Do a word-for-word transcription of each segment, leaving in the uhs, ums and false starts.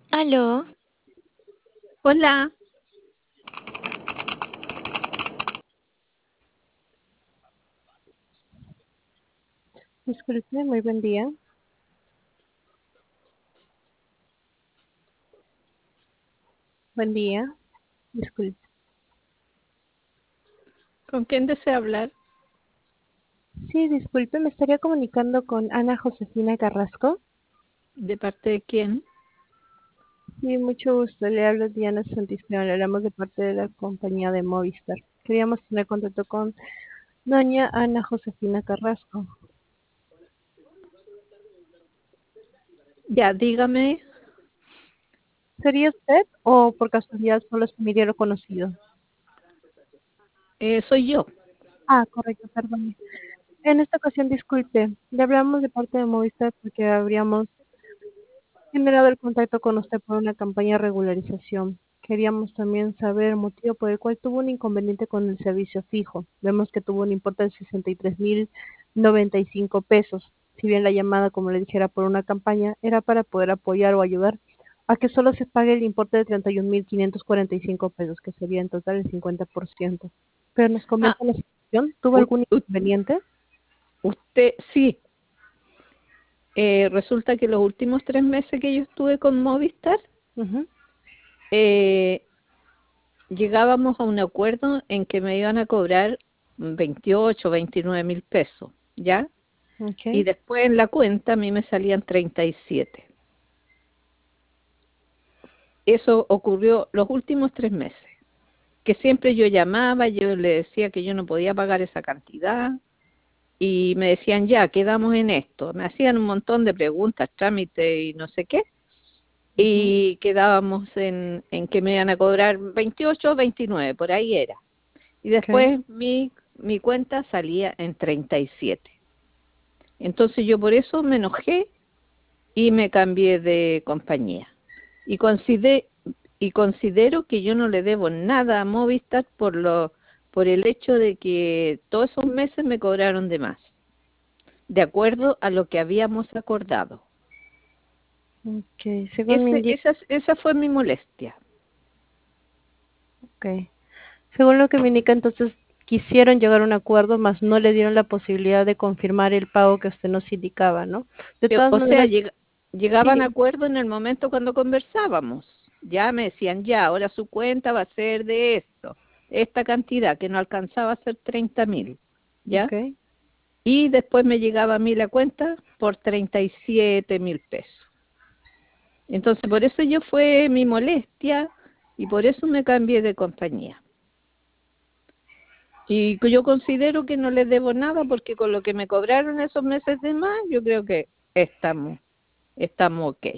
Aló, Hola, Disculpe, muy buen día. Buen día. Disculpe. ¿con quién desea hablar? Sí, disculpe, me estaría comunicando con Ana Josefina Carrasco. ¿De parte de quién? Sí, mucho gusto. Le hablo Diana Santisteban. Le hablamos de parte de la compañía de Movistar. Queríamos tener contacto con doña Ana Josefina Carrasco. Ya, dígame, ¿Sería usted o por casualidad solo es familiar o conocido? eh, soy yo. Ah, correcto, perdón. En esta ocasión, disculpe, le hablamos de parte de Movistar porque habríamos generado el contacto con usted por una campaña de regularización. Queríamos también saber el motivo por el cual tuvo un inconveniente con el servicio fijo. Vemos que tuvo un importe de sesenta y tres mil noventa y cinco pesos. Si bien la llamada, como le dijera, por una campaña, era para poder apoyar o ayudar a que solo se pague el importe de treinta y un mil quinientos cuarenta y cinco pesos, que sería en total el cincuenta por ciento. Pero nos Ah, comenta la situación, ¿tuvo u- algún u- inconveniente? usted, sí. Eh, resulta que los últimos tres meses que yo estuve con Movistar, Ujú. eh, llegábamos a un acuerdo en que me iban a cobrar veintiocho, veintinueve mil pesos, ¿ya? Y Ok. después en la cuenta a mí me salían treinta y siete. Eso ocurrió los últimos tres meses, que siempre yo llamaba, yo le decía que yo no podía pagar esa cantidad, y me decían, ya, quedamos en esto. Me hacían un montón de preguntas, trámite y no sé qué, Ujú. y quedábamos en, en que me iban a cobrar veintiocho o veintinueve, por ahí era. Y Ok. después mi, mi cuenta salía en treinta y siete. Entonces yo por eso me enojé y me cambié de compañía. Y, consider, y considero que yo no le debo nada a Movistar por, lo, por el hecho de que todos esos meses me cobraron de más, de acuerdo a lo que habíamos acordado. Ok, según me Ese, indica. esa, esa fue mi molestia. Ok. Según lo que me indica, entonces quisieron llegar a un acuerdo, mas no le dieron la posibilidad de confirmar el pago que usted nos indicaba, ¿no? De Eh, todas O sea, maneras, lleg- llegaban a sí, acuerdo en el momento cuando conversábamos. Ya me decían, ya, ahora su cuenta va a ser de esto, esta cantidad, que no alcanzaba a ser treinta mil, ¿ya? ok. Y después me llegaba a mí la cuenta por treinta y siete mil pesos. Entonces, por eso yo fue mi molestia y por eso me cambié de compañía. Y yo considero que no les debo nada porque con lo que me cobraron esos meses de más, yo creo que estamos, estamos ok.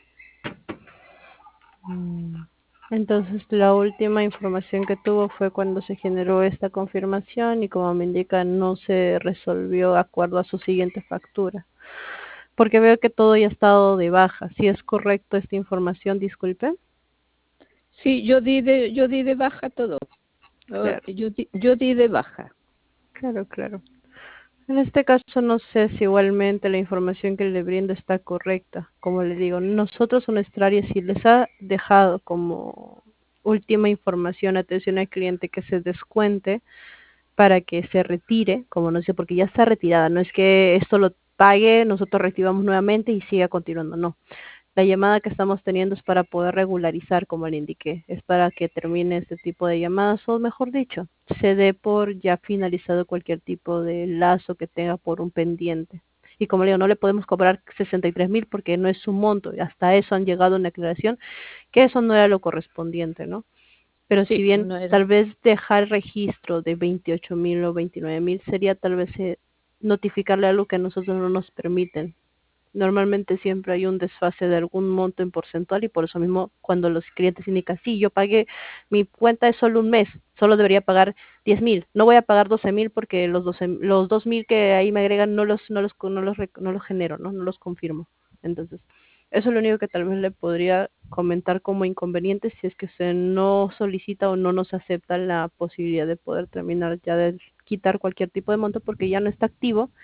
Mm. Entonces, la última información que tuvo fue cuando se generó esta confirmación y como me indica, no se resolvió de acuerdo a su siguiente factura. Porque veo que todo ya ha estado de baja. Si es correcto esta información, disculpe. Sí, yo di de, yo di de baja todo. Yo, Claro, yo di, yo di de baja. claro, claro. En este caso no sé si igualmente la información que le brindo está correcta. Como le digo, nosotros en nuestra área sí les ha dejado como última información, atención al cliente, que se descuente para que se retire, como no sé, porque ya está retirada. No es que esto lo pague, nosotros reactivamos nuevamente y siga continuando, no. La llamada que estamos teniendo es para poder regularizar, como le indiqué, es para que termine este tipo de llamadas, o mejor dicho, se dé por ya finalizado cualquier tipo de lazo que tenga por un pendiente. Y como le digo, no le podemos cobrar sesenta y tres mil porque no es su monto, y hasta eso han llegado a una aclaración, que eso no era lo correspondiente, ¿no? Pero si Sí, bien no era. tal vez dejar registro de veintiocho mil o veintinueve mil sería tal vez eh, notificarle algo que a nosotros no nos permiten. Normalmente siempre hay un desfase de algún monto en porcentual y por eso mismo cuando los clientes indican, sí, yo pagué, mi cuenta es solo un mes, solo debería pagar diez mil, no voy a pagar doce mil porque los doce, los dos mil que ahí me agregan no los, no los, no los, no los genero, ¿no? No los confirmo. Entonces, eso es lo único que tal vez le podría comentar como inconveniente si es que usted no solicita o no nos acepta la posibilidad de poder terminar ya de quitar cualquier tipo de monto porque ya no está activo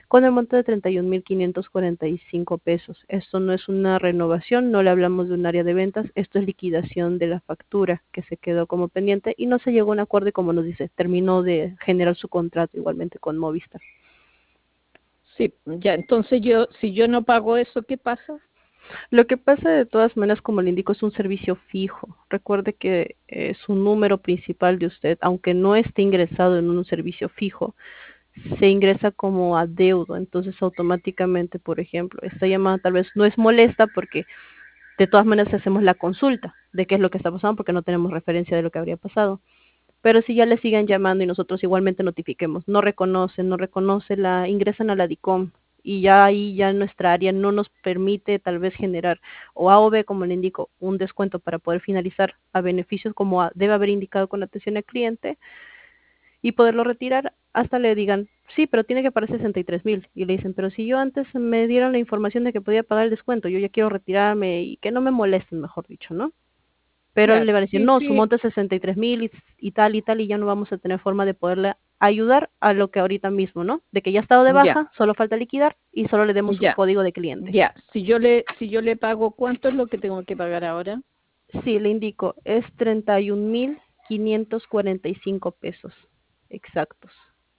con el monto de treinta y un mil quinientos cuarenta y cinco pesos. Esto no es una renovación, no le hablamos de un área de ventas, esto es liquidación de la factura que se quedó como pendiente y no se llegó a un acuerdo y como nos dice, terminó de generar su contrato igualmente con Movistar. Sí, ya, entonces yo, si yo no pago eso, ¿qué pasa? Lo que pasa de todas maneras, como le indico, es un servicio fijo. Recuerde que es un número principal de usted, aunque no esté ingresado en un servicio fijo, se ingresa como adeudo, entonces automáticamente, por ejemplo, esta llamada tal vez no es molesta porque de todas maneras hacemos la consulta de qué es lo que está pasando porque no tenemos referencia de lo que habría pasado. Pero si ya le siguen llamando y nosotros igualmente notifiquemos, no reconocen, no reconoce, la ingresan a la DICOM y ya ahí ya nuestra área no nos permite tal vez generar o A o B, como le indico, un descuento para poder finalizar a beneficios como a, debe haber indicado con atención al cliente y poderlo retirar, hasta le digan, sí, pero tiene que pagar sesenta y tres mil. Y le dicen, pero si yo antes me dieron la información de que podía pagar el descuento, yo ya quiero retirarme y que no me molesten, mejor dicho, ¿no? Pero Ya, le va a decir, sí, no, su sí, monto es sesenta y tres mil y, y tal y tal, y ya no vamos a tener forma de poderle ayudar a lo que ahorita mismo, ¿no? De que ya ha estado de ya, baja, solo falta liquidar y solo le demos su ya, código de cliente. ya. Si yo le, si yo le pago, ¿cuánto es lo que tengo que pagar ahora? Sí, le indico, es treinta y un mil quinientos cuarenta y cinco pesos exactos.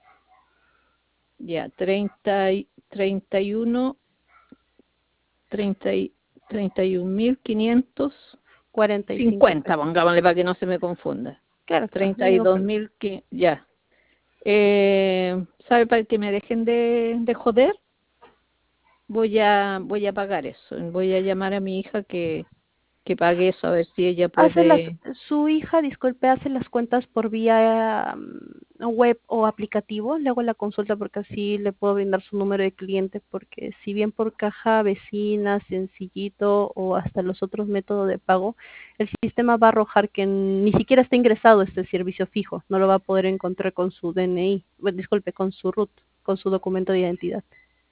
Ya, treinta y, treinta y uno, treinta y, treinta y un mil quinientos cuarenta y cinco cincuenta, pesos. pongámosle para que no se me confunda. Claro, claro, no Treinta hay y ningún dos problema. mil, ya. Eh, ¿sabe para que me dejen de, de joder? Voy a, voy a pagar eso. Voy a llamar a mi hija que, que pague eso, a ver si ella Hace las, puede. su hija, disculpe, hace las cuentas por vía mm, web o aplicativo. Le hago la consulta porque así le puedo brindar su número de cliente, porque si bien por caja, vecina, sencillito o hasta los otros métodos de pago, el sistema va a arrojar que ni siquiera está ingresado este servicio fijo. No lo va a poder encontrar con su D N I, bueno, disculpe, con su R U T, con su documento de identidad.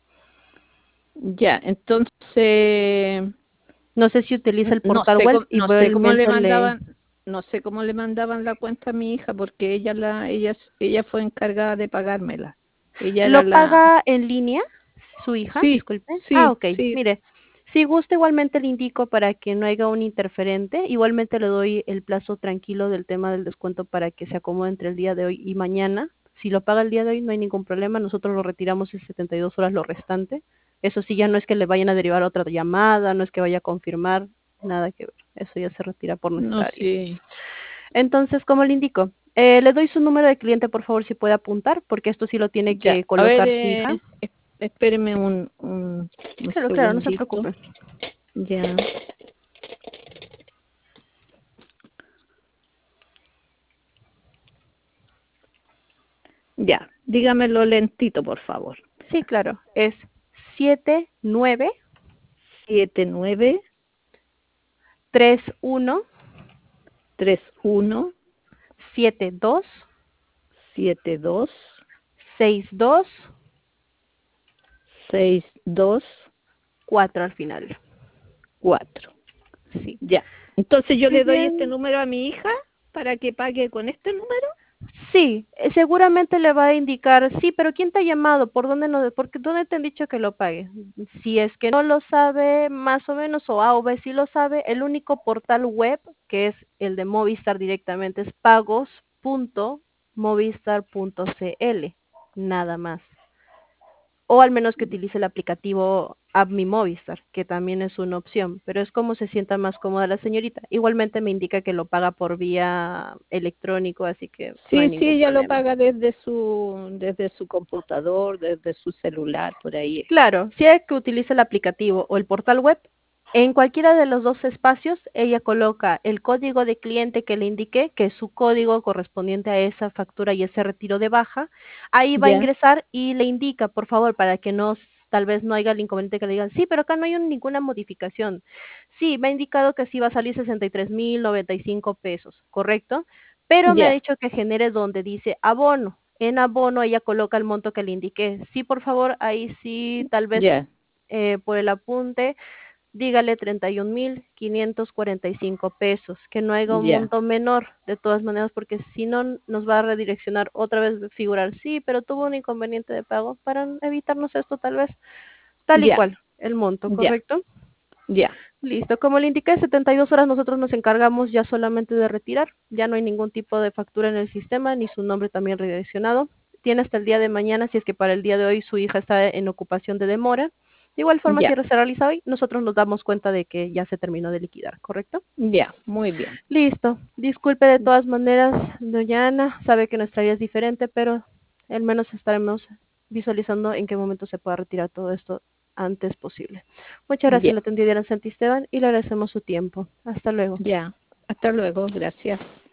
Ya, entonces, No sé si utiliza el no portal sé web, cómo, no sé cómo le igualmente le... mandaban, no sé cómo le mandaban la cuenta a mi hija porque ella la, ella, ella fue encargada de pagármela. Ella era ¿Lo la, paga en línea su hija? sí, Disculpe. Ah, sí, ok. sí, Mire, si gusta igualmente le indico para que no haya un interferente. Igualmente le doy el plazo tranquilo del tema del descuento para que se acomode entre el día de hoy y mañana. Si lo paga el día de hoy no hay ningún problema. Nosotros lo retiramos en setenta y dos horas lo restante. Eso sí, ya no es que le vayan a derivar otra llamada, no es que vaya a confirmar, nada que ver. Eso ya se retira por no nuestra área. sí, Entonces, como le indico, eh, le doy su número de cliente, por favor, si puede apuntar, porque esto sí lo tiene ya. que A ver, colocar su hija. eh, es- espéreme un, un, un Claro, claro, no se segundito. preocupe. Ya, ya. Dígamelo lentito, por favor. Sí, claro, es siete nueve Siete nueve tres uno tres uno siete dos siete dos seis dos seis dos cuatro al final. cuatro. Sí. Ya. Entonces yo Si le doy este bien, número a mi hija para que pague con este número. sí, eh, seguramente le va a indicar, sí, pero ¿quién te ha llamado? ¿Por dónde no? Porque ¿dónde te han dicho que lo pague? Si es que no lo sabe más o menos, o A o B sí lo sabe, el único portal web que es el de Movistar directamente es pagos punto movistar punto cl, nada más. O al menos que utilice el aplicativo App Mi Movistar, que también es una opción, pero es como se sienta más cómoda la señorita. Igualmente me indica que lo paga por vía electrónico, así que no hay Sí, sí, ningún ella lo problema. paga desde su desde su computador, desde su celular, por ahí. Claro, si hay que utilice el aplicativo o el portal web, en cualquiera de los dos espacios, ella coloca el código de cliente que le indiqué, que es su código correspondiente a esa factura y ese retiro de baja. Ahí va a Ya, ingresar y le indica, por favor, para que no, tal vez no haya el inconveniente que le digan, sí, pero acá no hay un- ninguna modificación. Sí, me ha indicado que sí va a salir sesenta y tres mil noventa y cinco pesos, ¿correcto? Pero me ha ya, dicho que genere donde dice abono. En abono ella coloca el monto que le indiqué. Sí, por favor, ahí sí, tal vez ya. eh, por el apunte. dígale treinta y un mil quinientos cuarenta y cinco pesos, que no haya un Ya, monto menor, de todas maneras, porque si no nos va a redireccionar otra vez figurar, sí, pero tuvo un inconveniente de pago, para evitarnos esto tal vez, tal y ya, cual, el monto, ya, ¿correcto? ya, Listo, como le indiqué, setenta y dos horas nosotros nos encargamos ya solamente de retirar, ya no hay ningún tipo de factura en el sistema, ni su nombre también redireccionado. Tiene hasta el día de mañana, si es que para el día de hoy su hija está en ocupación de demora. De igual forma, si ya, se realiza hoy, nosotros nos damos cuenta de que ya se terminó de liquidar, ¿correcto? ya, muy bien. Listo, disculpe de todas maneras, doña Ana, sabe que nuestra área es diferente, pero al menos estaremos visualizando en qué momento se pueda retirar todo esto antes posible. Muchas gracias, Ya, le atendí Diana Santisteban y le agradecemos su tiempo. Hasta luego. ya. Hasta luego, gracias.